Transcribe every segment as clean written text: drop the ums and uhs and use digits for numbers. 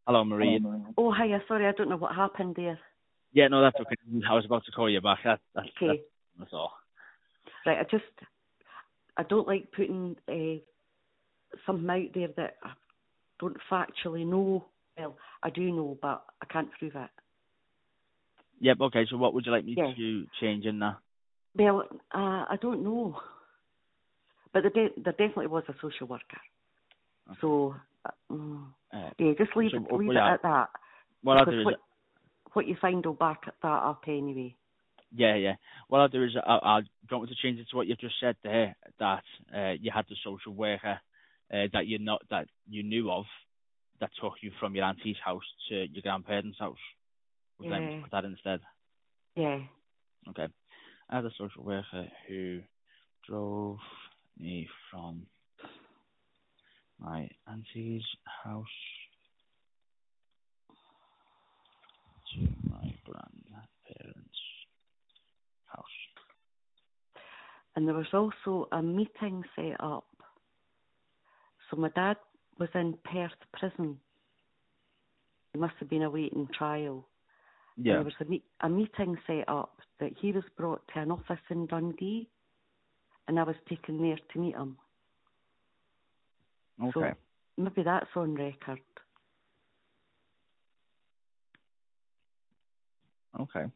Hello, Marie. Oh, hiya. Sorry, I don't know what happened there. Yeah, no, that's okay. I was about to call you back. That's all. Right, I don't like putting something out there that I don't factually know. Well, I do know, but I can't prove it. Yep, okay, so what would you like me to change in that? Well, I don't know. But there definitely was a social worker. Okay. So, just leave it at that. What I'll do is... What you find will back that up anyway. Yeah. What I'll do is I'll don't want to change it to what you've just said there, that you had the social worker that you knew of that took you from your auntie's house to your grandparents' house. Would you like me to put that instead? Yeah. Okay. I had a social worker who drove me from my auntie's house to my grandparents' house. And there was also a meeting set up. So my dad was in Perth prison. He must have been awaiting trial. Yeah. And there was a meeting set up that he was brought to an office in Dundee, and I was taken there to meet him. Okay. So maybe that's on record. Okay.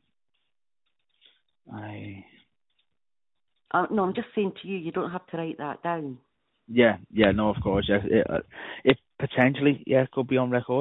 No, I'm just saying to you, you don't have to write that down. Yeah, no, of course, yeah. It potentially, could be on record.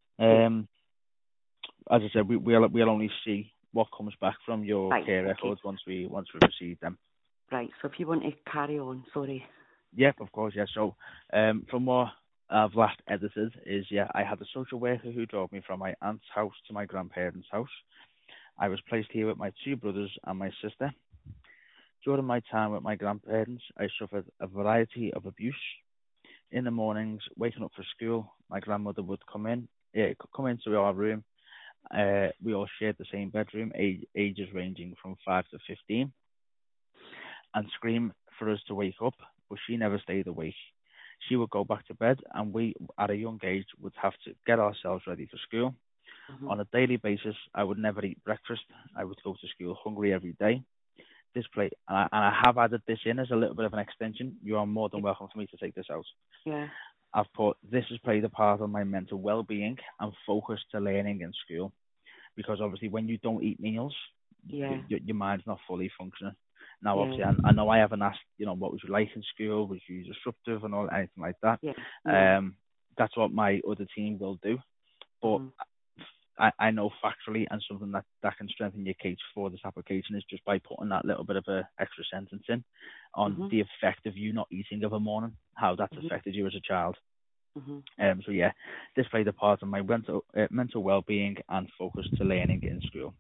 As I said, we'll only see what comes back from your care records once we receive them. Right. So if you want to carry on, sorry. Yeah, of course, yeah. So, from what I've last edited is, I had a social worker who drove me from my aunt's house to my grandparents' house. I was placed here with my two brothers and my sister. During my time with my grandparents, I suffered a variety of abuse. In the mornings, waking up for school, my grandmother would come into our room. We all shared the same bedroom, ages ranging from 5 to 15, and scream for us to wake up, but she never stayed awake. She would go back to bed, and we, at a young age, would have to get ourselves ready for school. Mm-hmm. On a daily basis, I would never eat breakfast. I would go to school hungry every day. And I have added this in as a little bit of an extension. You are more than welcome for me to take this out. Yeah. I've put, this has played a part of my mental well-being and focus to learning in school. Because obviously when you don't eat meals, your mind's not fully functioning. Now, obviously, I know I haven't asked, what was you like in school? Was you disruptive and all, anything like that? Yeah. That's what my other team will do. But I know factually, and something that can strengthen your case for this application is just by putting that little bit of a extra sentence in on the effect of you not eating of a morning, how that's affected you as a child. So this played a part in my mental well-being and focus to learning in school.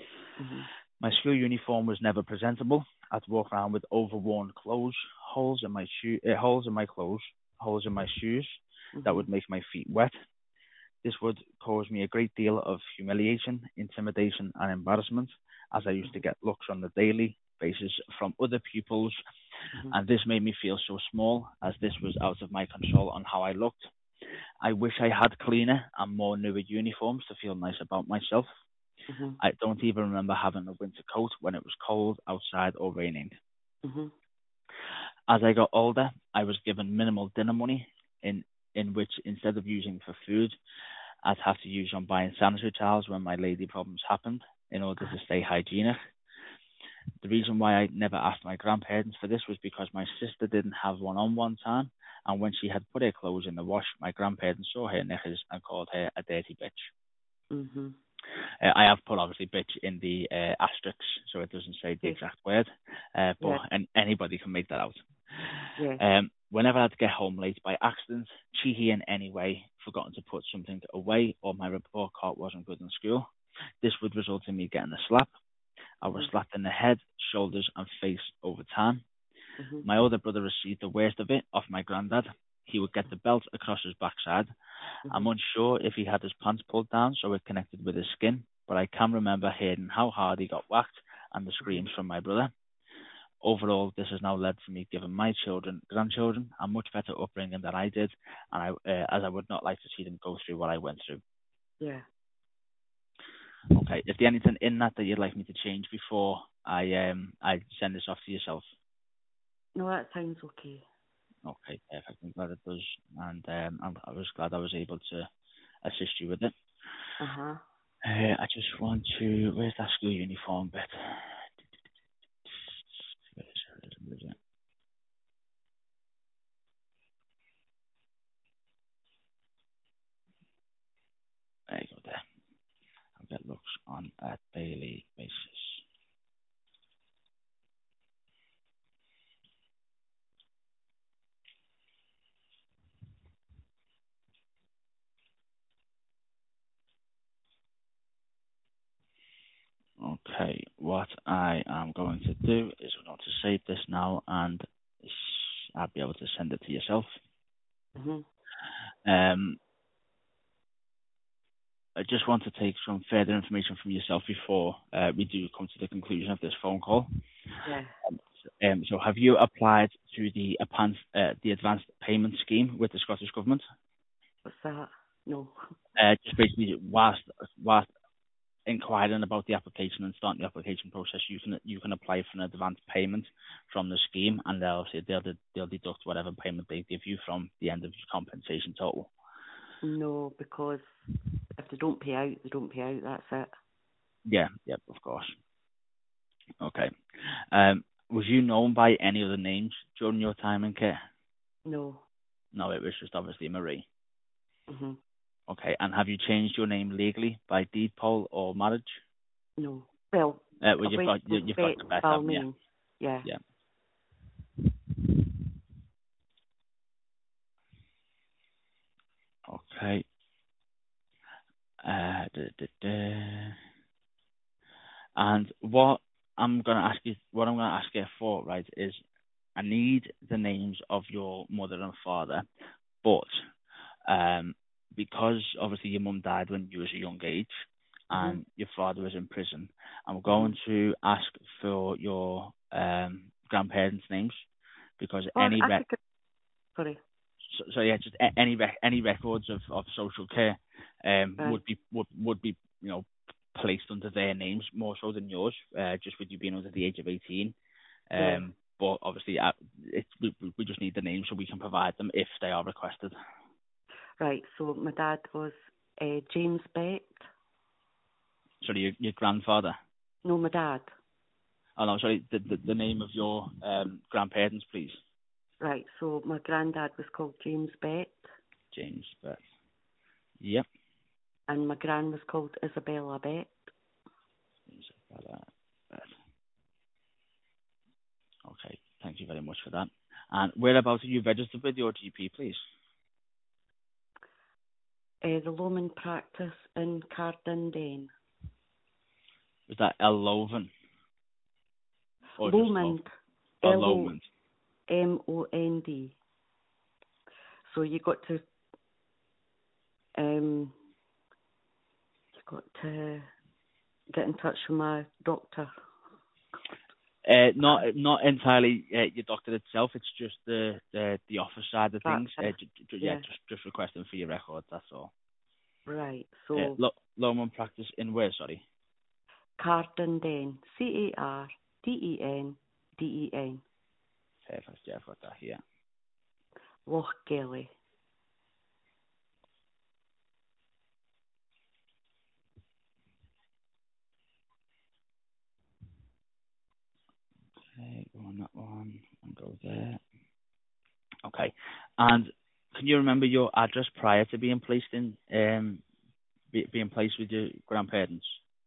My school uniform was never presentable. I'd walk around with overworn clothes, holes in my clothes, holes in my shoes that would make my feet wet. This would cause me a great deal of humiliation, intimidation, and embarrassment, as I used to get looks on the daily basis from other pupils, and this made me feel so small, as this was out of my control on how I looked. I wish I had cleaner and more newer uniforms to feel nice about myself. I don't even remember having a winter coat when it was cold outside or raining. As I got older, I was given minimal dinner money, in which instead of using for food, I'd have to use on buying sanitary towels when my lady problems happened in order to stay hygienic. The reason why I never asked my grandparents for this was because my sister didn't have one time, and when she had put her clothes in the wash, my grandparents saw her knickers and called her a dirty bitch. I have put obviously bitch in the asterisks, so it doesn't say the exact word, but anybody can make that out. Whenever I'd get home late by accident, cheeky in any way, forgotten to put something away, or my report card wasn't good in school, this would result in me getting a slap. I was slapped in the head, shoulders, and face over time. My older brother received the worst of it off my granddad. He would get the belt across his backside. I'm unsure if he had his pants pulled down so it connected with his skin, but I can remember hearing how hard he got whacked and the screams from my brother. Overall, this has now led to me giving my grandchildren, a much better upbringing than I did, and as I would not like to see them go through what I went through. Yeah. Okay. Is there anything in that you'd like me to change before I send this off to yourself? No, that sounds okay. Okay, perfect. I'm glad it does, and I was glad I was able to assist you with it. Uh-huh. I just want to. Where's that school uniform bit? There you go. There. I'll get looks on a daily basis. Okay, what I am going to do is I'm going to save this now, and I'll be able to send it to yourself. I just want to take some further information from yourself before we do come to the conclusion of this phone call. Yeah. So have you applied to the advanced payment scheme with the Scottish Government? What's that? No. Just basically, whilst inquiring about the application and starting the application process, you can apply for an advanced payment from the scheme, and they'll deduct whatever payment they give you from the end of your compensation total. No, because if they don't pay out, they don't pay out. That's it. Yeah, of course. Okay. Was you known by any other names during your time in care? No. No, it was just obviously Marie. Mhm. Okay, and have you changed your name legally by deed poll or marriage? No. Well, you've got the best, haven't you? Yeah. Yeah. Okay. And what I'm going to ask you for, right, is I need the names of your mother and father, but because obviously your mum died when you was a young age and your father was in prison, I'm going to ask for your grandparents' names because sorry. So yeah, just any records of social care would be placed under their names more so than yours, just with you being under the age of 18. But obviously, we just need the names so we can provide them if they are requested. Right. So my dad was James Bett. Sorry, your grandfather? No, my dad. Oh no, sorry. The name of your grandparents, please. Right. So my granddad was called James Bett. James Bett. Yep. And my gran was called Isabella Bett. Isabella Bett. Okay, thank you very much for that. And whereabouts are you registered with your GP, please? The Lomond practice in Cardindane. Was that Lomond? Lomond. Lomond. Lomond. So you got to get in touch with my doctor. Not entirely your doctor itself. It's just the office side of things. Just requesting for your record. That's all. Right. So Lomond practice in where? Sorry. Cardindane. Cardenden. Perfect. Yeah, I've got that here. Lochgelly. Okay, go on that one and go there. Okay, and can you remember your address prior to being placed in being placed with your grandparents?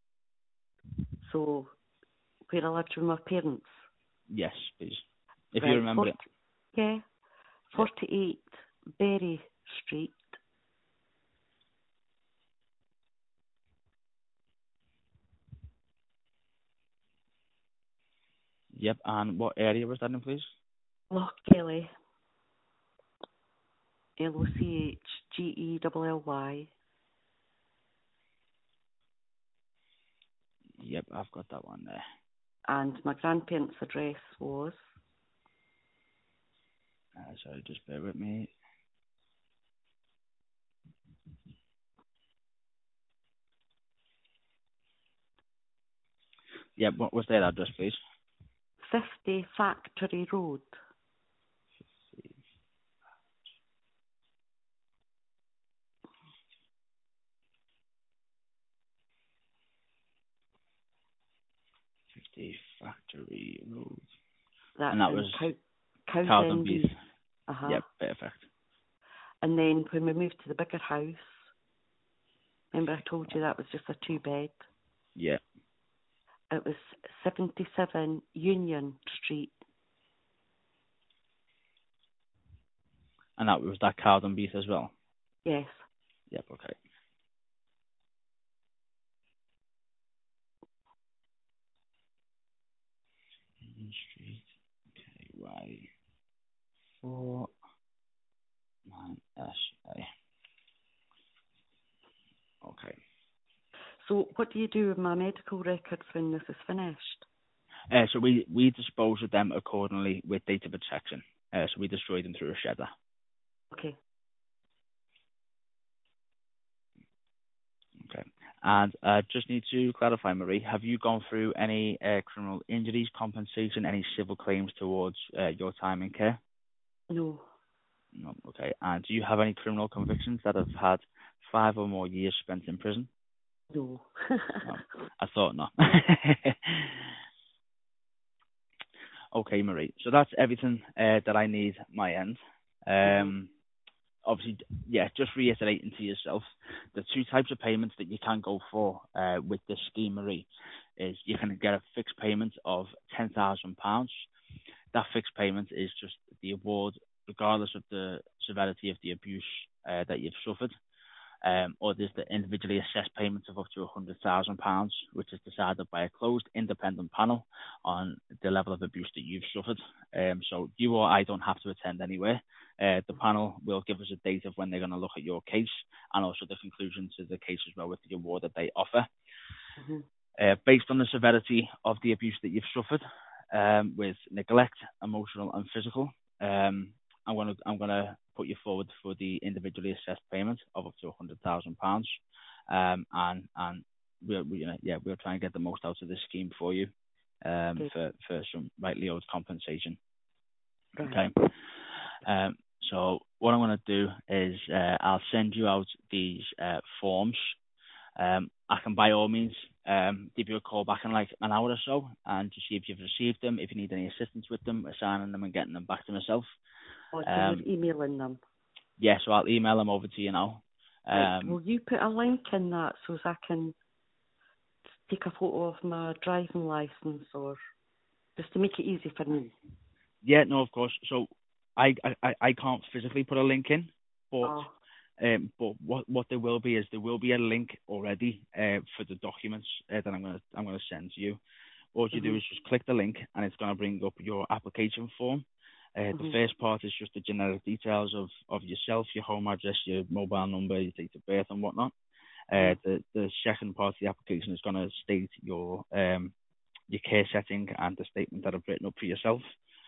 So, where I lived with my parents? Yes, please. If you remember it. Yeah. 48 Berry Street. Yep, and what area was that in, please? Lochgelly. Lochgelly. Yep, I've got that one there. and my grandparents' address was... Sorry, just bear with me. Yeah, what was their address, please? 50 Factory Road. Factory Road. That's and that in was Cowdenbeath. Yep, perfect. And then when we moved to the bigger house, remember I told you that was just a 2-bed? Yeah. It was 77 Union Street. And that was that Cowdenbeath as well? Yes. Yep, okay. Union Street, KY 4 9SA. Okay. So what do you do with my medical records when this is finished? So we dispose of them accordingly with data protection. So we destroy them through a shredder. Okay. Okay. And just need to clarify, Marie, have you gone through any criminal injuries compensation, any civil claims towards your time in care? No. No. Okay. And do you have any criminal convictions that have had 5 or more years spent in prison? No. No. I thought not. Okay, Marie. So that's everything that I need my end. Obviously, yeah, just reiterating to yourself, the 2 types of payments that you can go for with this scheme, Marie, is you can get a fixed payment of £10,000. That fixed payment is just the award, regardless of the severity of the abuse that you've suffered. Or there's the individually assessed payment of up to £100,000, which is decided by a closed independent panel on the level of abuse that you've suffered. So you or I don't have to attend anywhere. The panel will give us a date of when they're going to look at your case and also the conclusion to the case as well with the award that they offer. Based on the severity of the abuse that you've suffered, with neglect, emotional and physical, I'm gonna put you forward for the individually assessed payment of up to £100,000, and we'll try and get the most out of this scheme for you, for some rightly owed compensation. Okay. So what I'm going to do is I'll send you out these forms. I can by all means give you a call back in like an hour or so and to see if you've received them, if you need any assistance with them, signing them and getting them back to myself. So you're emailing them? Yeah, so I'll email them over to you now. Will you put a link in that so I can take a photo of my driving licence, or just to make it easy for me? Yeah, no, of course. So I can't physically put a link in, but what there will be is there will be a link already for the documents that I'm gonna send to you. All you do is just click the link and it's gonna bring up your application form. The first part is just the generic details of yourself, your home address, your mobile number, your date of birth and whatnot. The second part of the application is going to state your care setting and the statement that I've written up for yourself.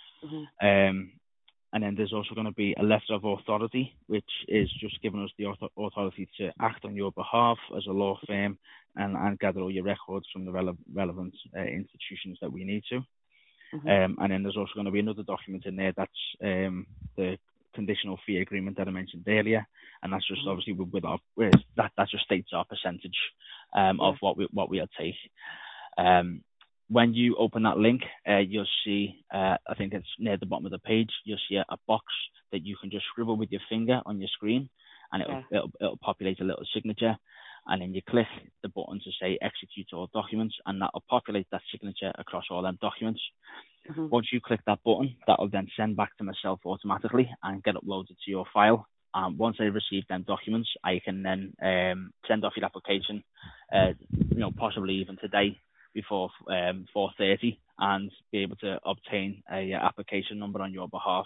And then there's also going to be a letter of authority, which is just giving us the authority to act on your behalf as a law firm and gather all your records from the relevant institutions that we need to. And then there's also going to be another document in there that's the conditional fee agreement that I mentioned earlier, and that's just obviously that just states our percentage of what we'll take. When you open that link, you'll see, I think it's near the bottom of the page, you'll see a box that you can just scribble with your finger on your screen, and it'll populate a little signature, and then you click the button to say execute all documents, and that'll populate that signature across all them documents. Once you click that button, that'll then send back to myself automatically and get uploaded to your file. Once I receive them documents, I can then send off your application, possibly even today before 4:30, and be able to obtain a application number on your behalf.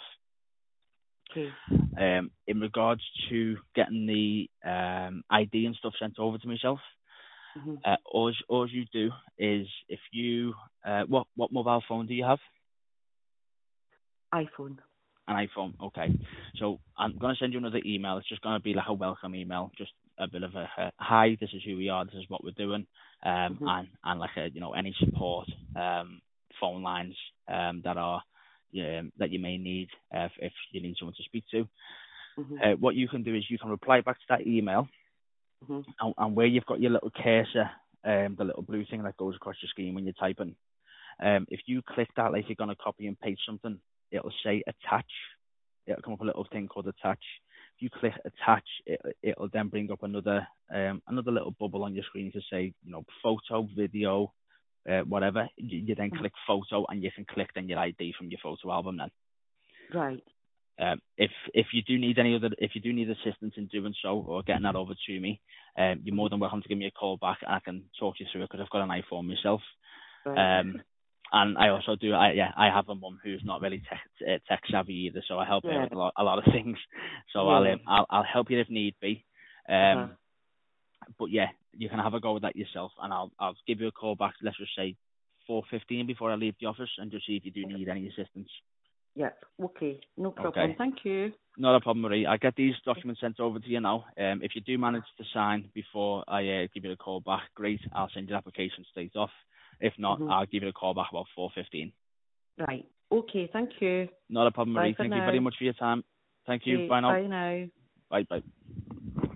In regards to getting the ID and stuff sent over to myself, All you do is if you what mobile phone do you have? iPhone. An iPhone, okay. So I'm going to send you another email. It's just going to be like a welcome email, just a bit of a hi. This is who we are. This is what we're doing, and like any support phone lines that are that you may need if you need someone to speak to. What you can do is you can reply back to that email, and where you've got your little cursor, the little blue thing that goes across your screen when you're typing, if you click that like you're going to copy and paste something, it'll say attach. It'll come up a little thing called attach. If you click attach, it'll then bring up another little bubble on your screen to say, photo, video, whatever. You then click photo, and you can click then your ID from your photo album then. Right. If you do need assistance in doing so or getting that over to me, you're more than welcome to give me a call back, and I can talk you through it because I've got an iPhone myself. Right. And I also do. I have a mum who's not really tech savvy either, so I help her with a lot of things. So I'll help you if need be. But yeah, you can have a go with that yourself, and I'll give you a call back. Let's just say 4:15 before I leave the office, and just see if you do need any assistance. Yep. Okay. No problem. Okay. Thank you. Not a problem, Marie. I'll get these documents sent over to you now. If you do manage to sign before I give you a call back, great. I'll send your application straight off. If not, I'll give you a call back about 4:15. Right. Okay. Thank you. Not a problem, Marie. Thank you very much for your time. Thank you. Bye now. Bye now. Bye.